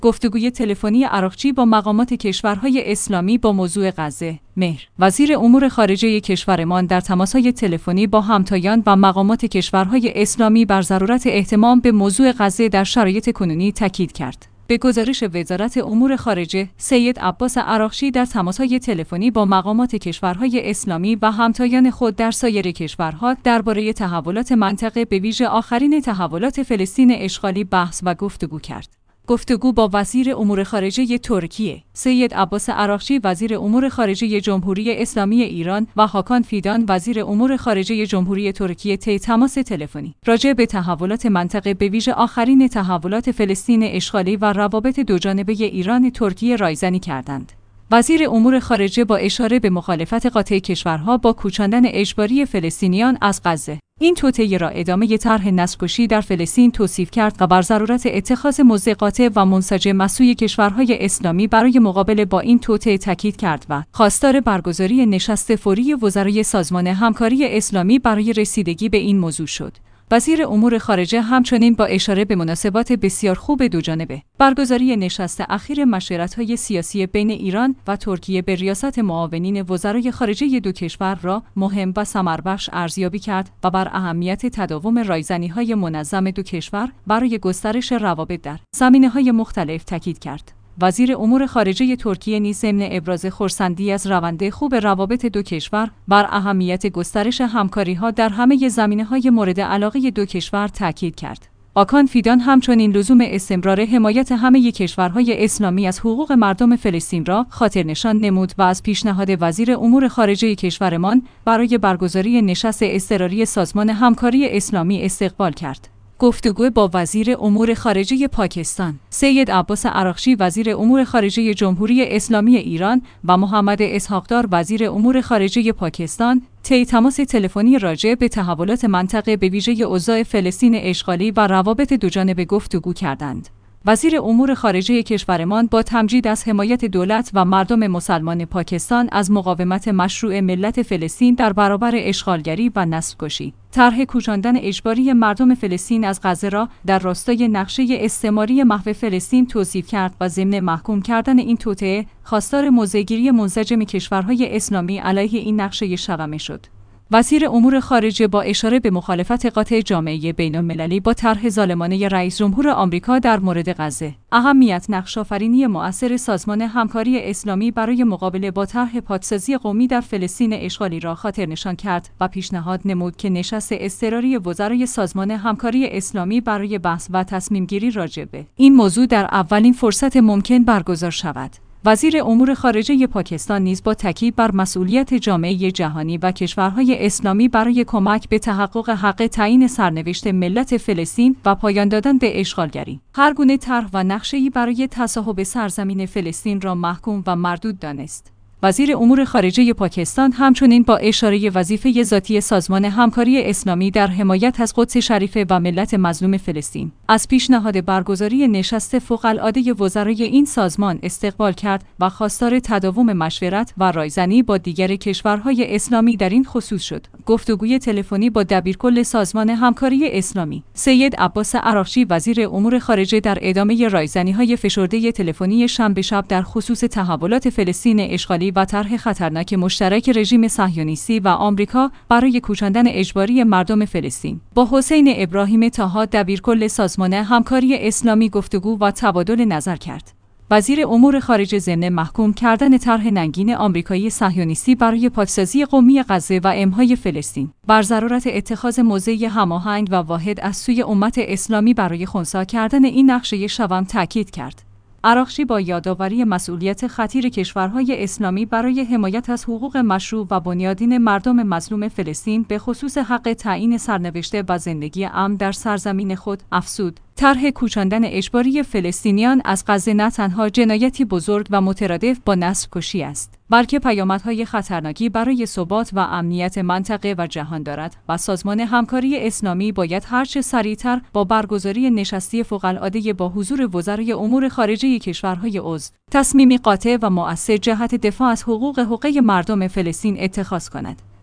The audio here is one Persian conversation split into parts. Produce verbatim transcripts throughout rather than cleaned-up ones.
گفتگوی تلفنی عراقچی با مقامات کشورهای اسلامی با موضوع غزه. مهر وزیر امور خارجه کشورمان در تماس‌های تلفنی با همتایان و مقامات کشورهای اسلامی بر ضرورت اهتمام به موضوع غزه در شرایط کنونی تاکید کرد. به گزارش وزارت امور خارجه، سید عباس عراقچی در تماس‌های تلفنی با مقامات کشورهای اسلامی و همتایان خود در سایر کشورها درباره تحولات منطقه به ویژه آخرین تحولات فلسطین اشغالی بحث و گفتگو کرد. گفتگو با وزیر امور خارجه ترکیه، سید عباس عراقچی وزیر امور خارجه جمهوری اسلامی ایران و هاکان فیدان وزیر امور خارجه جمهوری ترکیه طی تماس تلفنی راجع به تحولات منطقه به ویژه آخرین تحولات فلسطین اشغالی و روابط دوجانبه ایران ترکیه رایزنی کردند. وزیر امور خارجه با اشاره به مخالفت قاطع کشورها با کوچاندن اجباری فلسطینیان از غزه، این توطئه را ادامه طرح نسل‌کشی در فلسطین توصیف کرد و بر ضرورت اتخاذ موضع قاطع و منسجم از سوی کشورهای اسلامی برای مقابله با این توطئه تاکید کرد و خواستار برگزاری نشست فوری وزرای سازمان همکاری اسلامی برای رسیدگی به این موضوع شد. وزیر امور خارجه همچنین با اشاره به مناسبات بسیار خوب دوجانبه، برگزاری نشست اخیر مشورت‌های سیاسی بین ایران و ترکیه به ریاست معاونین وزرای خارجه دو کشور را مهم و ثمربخش ارزیابی کرد و بر اهمیت تداوم رایزنی‌های منظم دو کشور برای گسترش روابط در زمینه‌های مختلف تاکید کرد. وزیر امور خارجه ترکیه نیز ضمن ابراز خرسندی از روند خوب روابط دو کشور بر اهمیت گسترش همکاری‌ها در همه زمینه‌های مورد علاقه دو کشور تاکید کرد. هاکان فیدان همچنین لزوم استمرار حمایت همه کشورهای اسلامی از حقوق مردم فلسطین را خاطرنشان نمود و از پیشنهاد وزیر امور خارجه کشورمان برای برگزاری نشست اضطراری سازمان همکاری اسلامی استقبال کرد. گفتگو با وزیر امور خارجه پاکستان، سید عباس عراقچی وزیر امور خارجه جمهوری اسلامی ایران و محمد اسحاق‌دار وزیر امور خارجه پاکستان طی تماس تلفنی راجع به تحولات منطقه به ویژه اوضاع فلسطین اشغالی و روابط دوجانبه گفتگو کردند. وزیر امور خارجه کشورمان با تمجید از حمایت دولت و مردم مسلمان پاکستان از مقاومت مشروع ملت فلسطین در برابر اشغالگری و نسل‌کشی، طرح کوچاندن اجباری مردم فلسطین از غزه را در راستای نقشه استعماری محو فلسطین توصیف کرد و ضمن محکوم کردن این توطئه خواستار موضع‌گیری منسجم کشورهای اسلامی علیه این نقشه شقمه شد. وزیر امور خارجه با اشاره به مخالفت قاطع جامعه بین‌المللی با طرح ظالمانه رئیس جمهور آمریکا در مورد غزه، اهمیت نقش‌آفرینی مؤثر سازمان همکاری اسلامی برای مقابله با طرح پادسازی قومی در فلسطین اشغالی را خاطرنشان کرد و پیشنهاد نمود که نشست اضطراری وزرای سازمان همکاری اسلامی برای بحث و تصمیم‌گیری راجع به این موضوع در اولین فرصت ممکن برگزار شود. وزیر امور خارجه پاکستان نیز با تاکید بر مسئولیت جامعه جهانی و کشورهای اسلامی برای کمک به تحقق حق تعیین سرنوشت ملت فلسطین و پایان دادن به اشغالگری، هر گونه طرح و نقشه‌ای برای تصاحب سرزمین فلسطین را محکوم و مردود دانست. وزیر امور خارجه پاکستان همچنین با اشاره وظیفه ذاتی سازمان همکاری اسلامی در حمایت از قدس شریفه و ملت مظلوم فلسطین از پیشنهاد برگزاری نشست فوق‌العاده وزرای این سازمان استقبال کرد و خواستار تداوم مشورت و رایزنی با دیگر کشورهای اسلامی در این خصوص شد. گفتگوی تلفنی با دبیرکل سازمان همکاری اسلامی، سید عباس عراقچی وزیر امور خارجه در ادامه رایزنی‌های فشرده تلفنی شنبه شب در خصوص تحولات فلسطین اشغالی و طرح خطرناک مشترک رژیم صهیونیستی و آمریکا برای کوچاندن اجباری مردم فلسطین با حسین ابراهیم طاها دبیرکل سازمان همکاری اسلامی گفتگو و تبادل نظر کرد. وزیر امور خارجه ضمن محکوم کردن طرح ننگین آمریکایی صهیونیستی برای پاکسازی قومی غزه و امهای فلسطین بر ضرورت اتخاذ موضع هماهنگ و واحد از سوی امت اسلامی برای خنثی کردن این نقشه شوم تاکید کرد. عراقچی با یادآوری مسئولیت خطیر کشورهای اسلامی برای حمایت از حقوق مشروع و بنیادین مردم مظلوم فلسطین به خصوص حق تعیین سرنوشت و زندگی امن در سرزمین خود افزود. طرح کوچاندن اجباری فلسطینیان از غزه نه تنها جنایتی بزرگ و مترادف با نسل‌کشی است، بلکه پیامدهای خطرناکی برای ثبات و امنیت منطقه و جهان دارد و سازمان همکاری اسلامی باید هرچه سریعتر با برگزاری نشستی فوق‌العاده با حضور وزرای امور خارجه کشورهای عضو تصمیمی قاطع و مؤثر جهت دفاع از حقوق حقوق مردم فلسطین اتخاذ کند.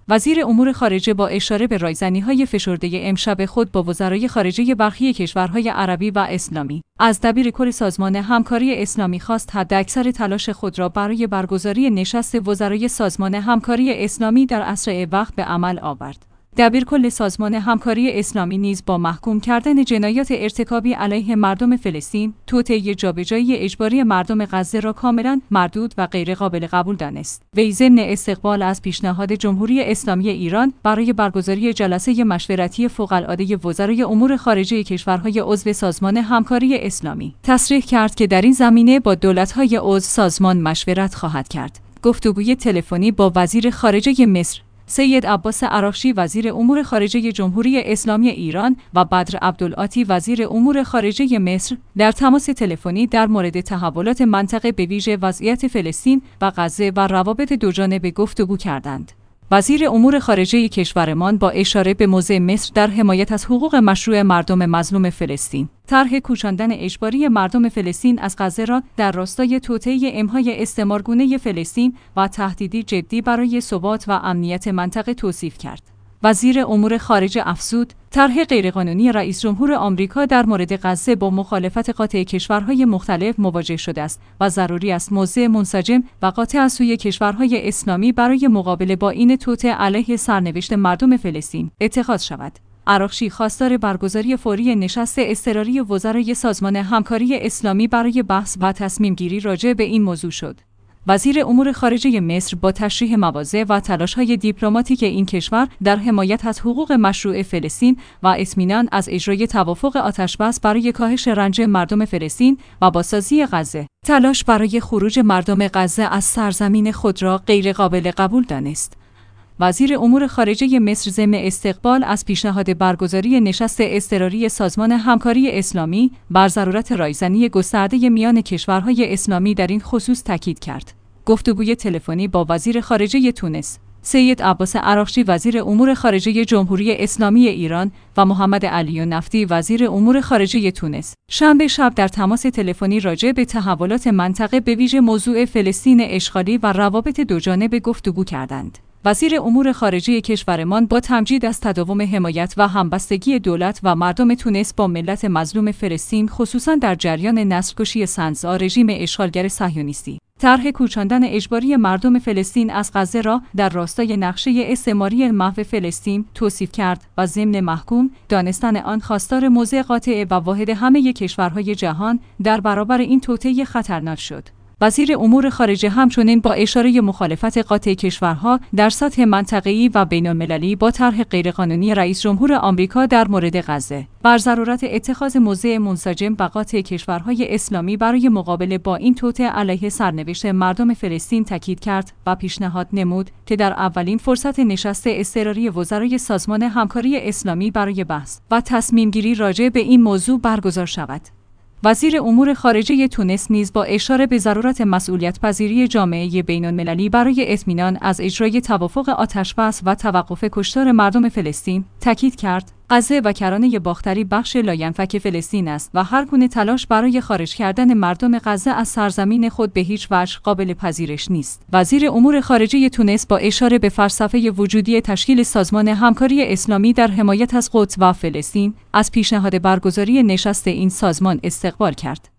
وزیر امور خارجه با اشاره به رایزنی‌های فشرده امشب خود با وزرای خارجه برخی کشورهای عربی و اسلامی از دبیرکل سازمان همکاری اسلامی خواست حداکثر تلاش خود را برای برگزاری نشست وزرای سازمان همکاری اسلامی در اسرع وقت به عمل آورد. دبیرکل سازمان همکاری اسلامی نیز با محکوم کردن جنایات ارتکابی علیه مردم فلسطین، توطئه جابجایی اجباری مردم غزه را کاملا مردود و غیرقابل قبول دانست. وی ضمن استقبال از پیشنهاد جمهوری اسلامی ایران برای برگزاری جلسه مشورتی فوق‌العاده وزرای امور خارجه کشورهای عضو سازمان همکاری اسلامی، تصریح کرد که در این زمینه با دولت‌های عضو سازمان مشورت خواهد کرد. گفتگوی تلفنی با وزیر خارجه مصر سید عباس عراقچی وزیر امور خارجه جمهوری اسلامی ایران و بدر عبدالعاطی وزیر امور خارجه مصر در تماس تلفنی در مورد تحولات منطقه به ویژه وضعیت فلسطین و غزه و روابط دوجانبه گفتگو کردند. وزیر امور خارجه کشورمان با اشاره به موضع مصر در حمایت از حقوق مشروع مردم مظلوم فلسطین، طرح کوچاندن اجباری مردم فلسطین از غزه را در راستای توطئه امهای استعمارگونه فلسطین و تهدیدی جدی برای ثبات و امنیت منطقه توصیف کرد. وزیر امور خارجه افزود: طرح غیرقانونی رئیس جمهور آمریکا در مورد غزه با مخالفت قاطع کشورهای مختلف مواجه شده است و ضروری است موضع منسجم و قاطع از سوی کشورهای اسلامی برای مقابله با این توطئه علیه سرنوشت مردم فلسطین اتخاذ شود. عراقچی خواستار برگزاری فوری نشست اضطراری وزرای سازمان همکاری اسلامی برای بحث و تصمیم گیری راجع به این موضوع شد. وزیر امور خارجه مصر با تشریح مواضع و تلاش‌های دیپلماتیک این کشور در حمایت از حقوق مشروع فلسطین و اطمینان از اجرای توافق آتش‌بس برای کاهش رنج مردم فلسطین و بازسازی غزه، تلاش برای خروج مردم غزه از سرزمین خود را غیرقابل قبول دانست. وزیر امور خارجه مصر ضمن استقبال از پیشنهاد برگزاری نشست اضطراری سازمان همکاری اسلامی بر ضرورت رایزنی گسترده میان کشورهای اسلامی در این خصوص تاکید کرد. گفتگوی تلفنی با وزیر خارجه تونس سید عباس عراقچی وزیر امور خارجه جمهوری اسلامی ایران و محمد علی نفتی وزیر امور خارجه تونس شنبه شب در تماس تلفنی راجع به تحولات منطقه به ویژه موضوع فلسطین اشغالی و روابط دوجانبه گفتگو کردند. وزیر امور خارجه کشورمان با تمجید از تداوم حمایت و همبستگی دولت و مردم تونس با ملت مظلوم فلسطین خصوصا در جریان نسل‌کشی سنزا رژیم اشغالگر صهیونیستی، طرح کوچاندن اجباری مردم فلسطین از غزه را در راستای نقشه استعماری محو فلسطین توصیف کرد و ضمن محکوم دانستن آن خواستار موضع قاطع و واحد همه کشورهای جهان در برابر این توطئه خطرناک شد. وزیر امور خارجه همچنین با اشاره مخالفت قاطع کشورها در سطح منطقه‌ای و بین‌المللی با طرح غیرقانونی رئیس جمهور آمریکا در مورد غزه بر ضرورت اتخاذ موضع منسجم و قاطع کشورهای اسلامی برای مقابله با این توطئه علیه سرنوشت مردم فلسطین تاکید کرد و پیشنهاد نمود که در اولین فرصت نشست اضطراری وزرای سازمان همکاری اسلامی برای بحث و تصمیم گیری راجع به این موضوع برگزار شود. وزیر امور خارجه تونس نیز با اشاره به ضرورت مسئولیت‌پذیری جامعه بین‌المللی برای اطمینان از اجرای توافق آتش‌بس و توقف کشتار مردم فلسطین تاکید کرد: غزه و کرانه باختری بخش لاینفک فلسطین است و هر گونه تلاش برای خارج کردن مردم غزه از سرزمین خود به هیچ وجه قابل پذیرش نیست. وزیر امور خارجه تونس با اشاره به فلسفه وجودی تشکیل سازمان همکاری اسلامی در حمایت از قدس و فلسطین از پیشنهاد برگزاری نشست این سازمان استقبال کرد.